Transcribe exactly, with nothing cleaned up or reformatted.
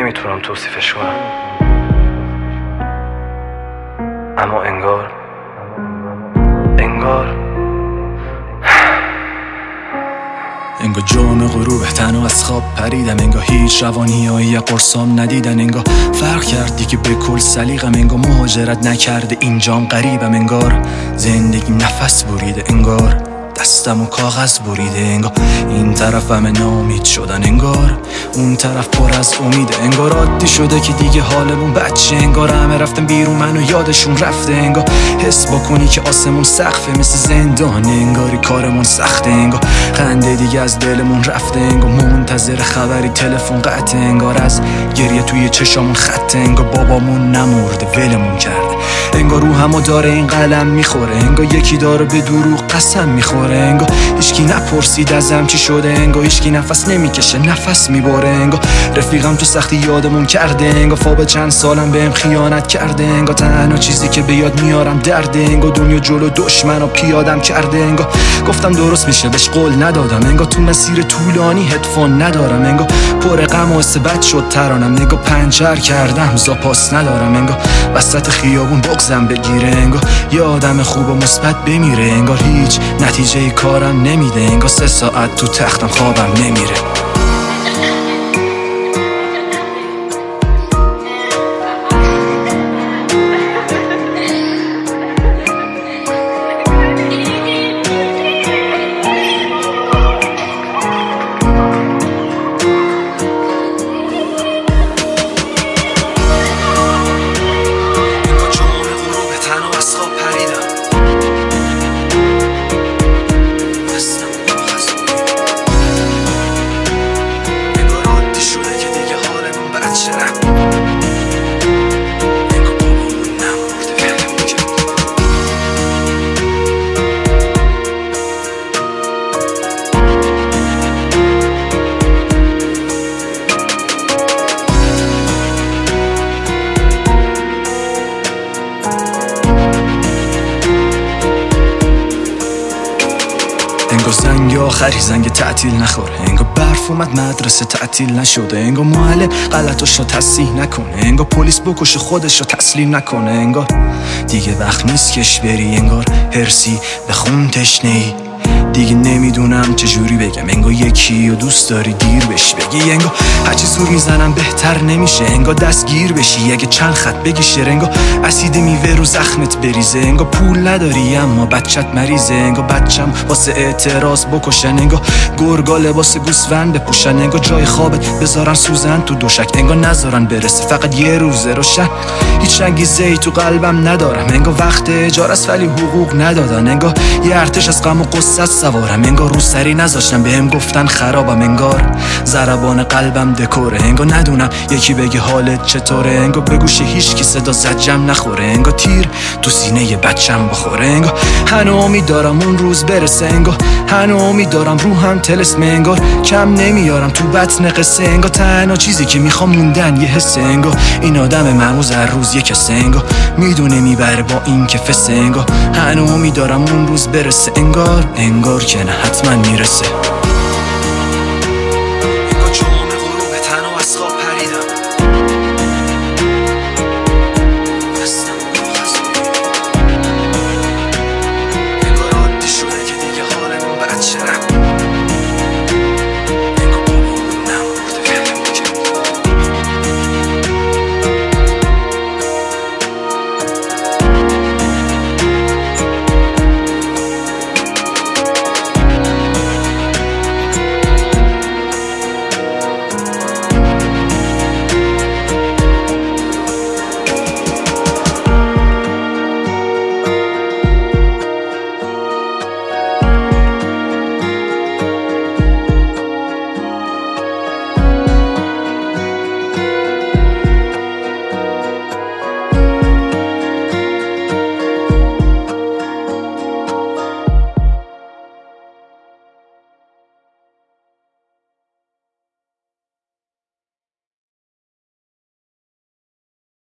نمیتونم توصیفش کنم، اما انگار انگار انگار جام غروب تنها از خواب پریدم، انگار هیچ روانیایی قرصام ندیدن، انگار فرق کردی که به کل سلیقم، انگار مهاجرت نکرده اینجام غریبم، انگار زندگیم نفس بریده، انگار دستم و کاغذ بریده، انگار این طرف همه ناامید شدن، انگار اون طرف پر از امیده، انگار عادی شده که دیگه حالمون بچه، انگار همه رفتن بیرون منو یادشون رفته، انگار حس بکنی که آسمون سقفه مثل زندانه، انگاری کارمون سخته، انگار خنده دیگه از دلمون رفته، انگار منتظر خبری تلفن قطعه، انگار از گریه توی چشامون خطه، انگار بابامون نمرده ولمون کرده، انگار روحمو داره این قلم میخوره، انگار یکی داره به دروغ قسم میخوره، انگار هیچکی نپرسید ازم چی شده، انگار هیچکی نفس نمیکشه نفس میبره، انگار رفیقم تو سختی یادمون کرده، انگار فا به چند سالم بهم خیانت کرده، انگار تنها چیزی که به یاد میارم درده، انگار دنیا جلو دشمنم پیادم کرده، انگار گفتم درست میشه بهش قول ندادم، انگار تو مسیر طولانی هدفون ندارم، انگار پر غم و حس بد شد ترانم، انگار پنچر کردم زاپاس ندارم، انگار وسط خیابون بغضم بگیره، انگار یه آدم خوب و مثبت بمیره، انگار هیچ نتیجه کارم نمیده، انگار سه ساعت تو تختم خوابم نمیره. انگار زنگ آخری زنگ تعطیل نخوره، انگار برف اومد مدرسه تعطیل نشده، انگار معلم غلطاشو تصحیح نکنه، انگار پلیس بکشه خودشو تسلیم نکنه، انگار دیگه وقت نیست کش بری، انگار هرسی به خون تشنه‌ای، دیگه نمیدونم چجوری بگم، انگار یکی و دوست داری دیر بشی بگی، انگار هرچی زور میزنم بهتر نمیشه، انگار دستگیر بشی اگه چند خط بگی شعر، انگار اسید میوه رو زخمت بریزه، انگار پول نداری اما بچت مریضه، انگار بچم واسه اعتراض بکشن، انگار گرگا لباس گوسفند بپوشن، انگار جای خوابت بذارن سوزن تو دوشک، انگار نذارن برسه فقط یه روز روشن، هیچ انگیزه‌ای تو قلبم ندارم، انگار وقت اجاره است ولی حقوق ندادن، انگار یه ارتش از غم و غصه سوارم، انگار رو سری نذاشتم بهم گفتن خرابم، انگار ضربان قلبم دکوره، انگار ندونم یکی بگه حالت چطوره، انگار به گوش هیچ کی صدا زجم نخوره، انگار تیر تو سینه بچم بخوره، انگار هنو امید دارم اون روز برسه، انگار هنو امید دارم روحم طلسم، انگار کم نمیارم تو بطن قصه، انگار تنها چیزی که میخوام موندن یه حسه، انگار این آدم معموز هر روز یه کسه، انگار میدونه میبره با این که فسه، انگار هنو امید دارم اون روز برسه، انگار انگار که نه حتما میرسه.